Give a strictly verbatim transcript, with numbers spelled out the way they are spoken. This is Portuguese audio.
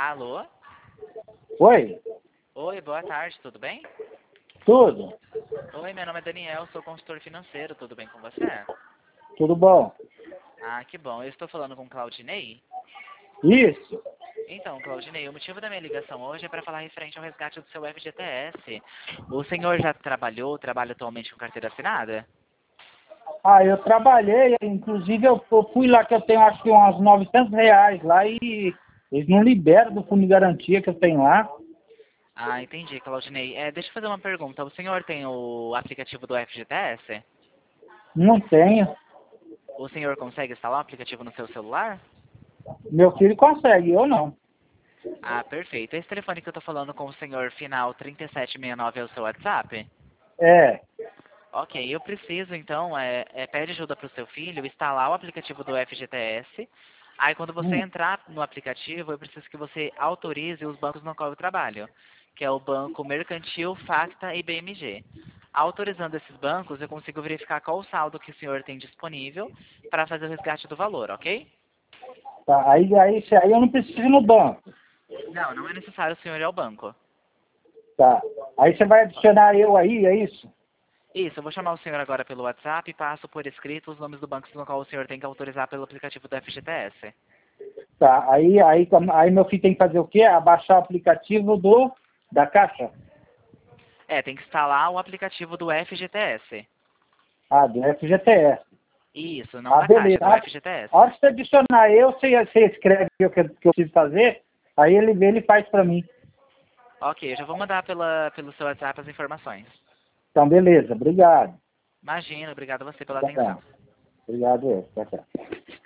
Alô? Oi, Oi, boa tarde, tudo bem? tudo? Oi, meu nome é Daniel, sou consultor financeiro, tudo bem com você? Tudo bom? Ah, que bom. Eu estou falando com o Claudinei? Isso. Então, Claudinei, o motivo da minha ligação hoje é para falar referente ao resgate do seu F G T S. O senhor já trabalhou, trabalha atualmente com carteira assinada? Ah, eu trabalhei, inclusive eu, eu fui lá que eu tenho acho que uns novecentos reais lá e eles não liberam do fundo de garantia que eu tenho lá. Ah, entendi, Claudinei. É, deixa eu fazer uma pergunta. O senhor tem o aplicativo do F G T S? Não tenho. O senhor consegue instalar o aplicativo no seu celular? Meu filho consegue, eu não. Ah, perfeito. Esse telefone que eu tô falando com o senhor final trinta e sete sessenta e nove é o seu WhatsApp? É. Ok, eu preciso então, é, é, pede ajuda para o seu filho instalar o aplicativo do F G T S. Aí quando você Hum, entrar no aplicativo, eu preciso que você autorize os bancos no qual eu trabalho, que é o Banco Mercantil, Facta e B M G. Autorizando esses bancos, eu consigo verificar qual o saldo que o senhor tem disponível para fazer o resgate do valor, ok? tá. Aí, aí, se- aí eu não preciso ir no banco. Não, não é necessário o senhor ir ao banco. Tá. Aí você vai adicionar eu aí, é isso? Isso, eu vou chamar o senhor agora pelo WhatsApp e passo por escrito os nomes do banco no qual o senhor tem que autorizar pelo aplicativo do F G T S. Tá. Aí, aí, aí meu filho tem que fazer o quê? Abaixar o aplicativo do da Caixa. É, tem que instalar o aplicativo do F G T S. Ah, do F G T S. Isso, não Ah, da Caixa, beleza. do A a F G T S. hora que você adicionar eu, você, você escreve o que, eu- que eu preciso fazer, aí ele vê, ele faz para mim. Ok, eu já vou mandar pela, pelo seu WhatsApp as informações. Então, beleza. Obrigado. Imagina, obrigado a você pela Tchau, atenção. tchau. Obrigado, eu. Tchau, tchau.